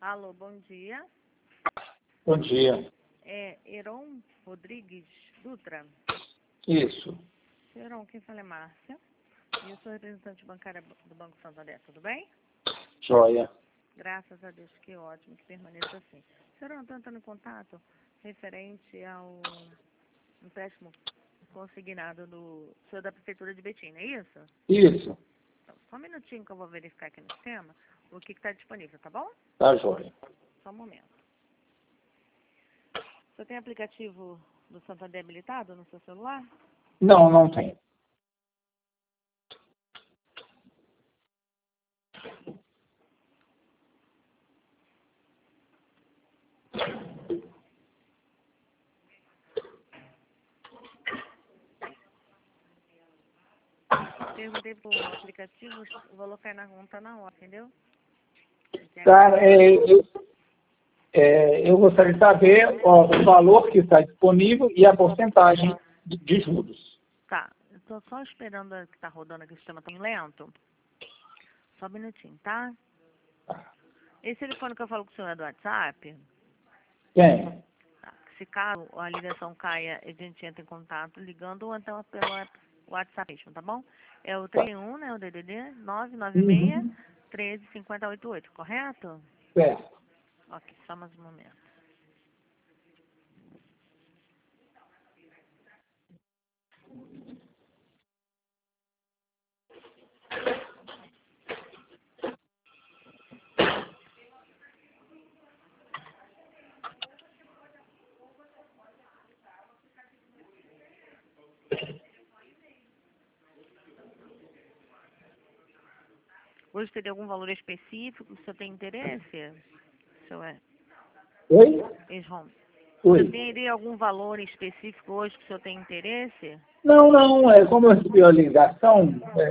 Alô, bom dia. Bom dia. É Heron Rodrigues Dutra? Isso. Heron, quem fala é Márcia. E eu sou representante bancária do Banco Santander, tudo bem? Joia. Graças a Deus, que ótimo, que permaneça assim. Heron, estou entrando em contato referente ao empréstimo consignado do senhor da Prefeitura de Betim, não é isso? Isso. Então, só um minutinho que eu vou verificar aqui no sistema o que está disponível, tá bom? Tá, joia. Só um momento. Você tem aplicativo do Santander habilitado no seu celular? Não, não tem. Perguntei pro aplicativo, o valor cai na conta na hora, entendeu? Cara, eu gostaria de saber o valor que está disponível e a porcentagem de juros. Tá, eu tô só esperando que tá rodando aqui o sistema tão lento. Só um minutinho, tá? Esse telefone que eu falo com o senhor é do WhatsApp? Tem. Tá. Se caso a ligação caia, a gente entra em contato ligando ou então pelo WhatsApp mesmo, tá bom? É o 31, né? O DDD 996 Uhum. 13 5088, correto? Certo. Ok, só mais um momento. Hoje teria algum valor específico? O senhor tem interesse? O senhor é Oi? ex-home. O Oi. senhor teria algum valor específico hoje que o senhor tem interesse? Não, não. Como eu recebi a ligação,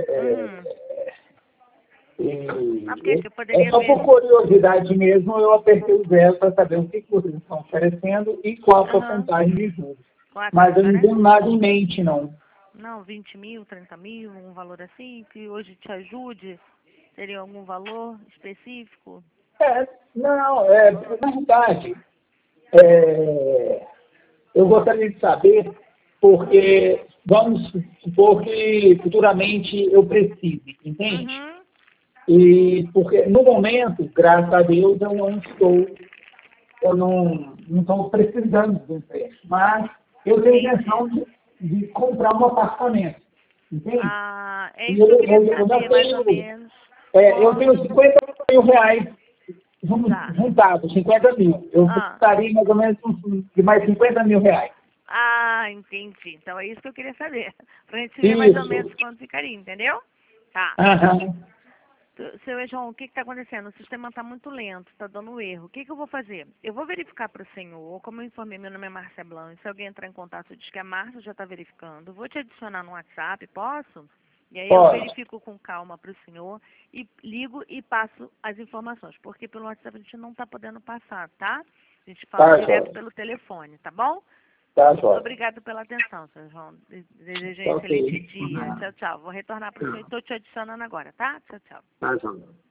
Porque eu é poderia só ver. por curiosidade mesmo, eu apertei o zero para saber o que vocês estão oferecendo e qual a Aham. porcentagem de juros. Qual a Mas eu taxa, não né? tenho nada em mente, não. Não, 20 mil, 30 mil, um valor assim, que hoje te ajude? Teria algum valor específico? Não, na verdade, eu gostaria de saber porque, vamos supor que futuramente eu precise, entende? Uhum. E porque no momento, graças a Deus, eu não estou precisando de empréstimo, mas eu tenho Entendi. intenção de comprar um apartamento, entende? Ah, é E isso que eu queria eu já saber, mais ou tenho, menos. eu tenho Quanto? 50 mil reais Tá. juntado, 50 mil. Eu Ah. precisaria mais ou menos de mais 50 mil reais. Ah, entendi. Então é isso que eu queria saber. Pra gente ver mais ou menos Isso. quanto ficaria, entendeu? Tá. Aham. Seu João, o que está acontecendo? O sistema está muito lento, está dando erro. O que eu vou fazer? Eu vou verificar para o senhor, como eu informei, meu nome é Márcia Blanc. Se alguém entrar em contato, diz que a Márcia já está verificando. Vou te adicionar no WhatsApp, posso? E aí eu Pode. verifico com calma para o senhor e ligo e passo as informações, porque pelo WhatsApp a gente não está podendo passar, tá? A gente fala Tá, direto Jorge. pelo telefone, tá bom? Tá, Muito Jorge. obrigada pela atenção, seu João. Desejo um Tá excelente ok. dia. Tchau, tchau. Vou retornar para o senhor e estou te adicionando agora, tá? Tchau, tchau. Tá, Jorge.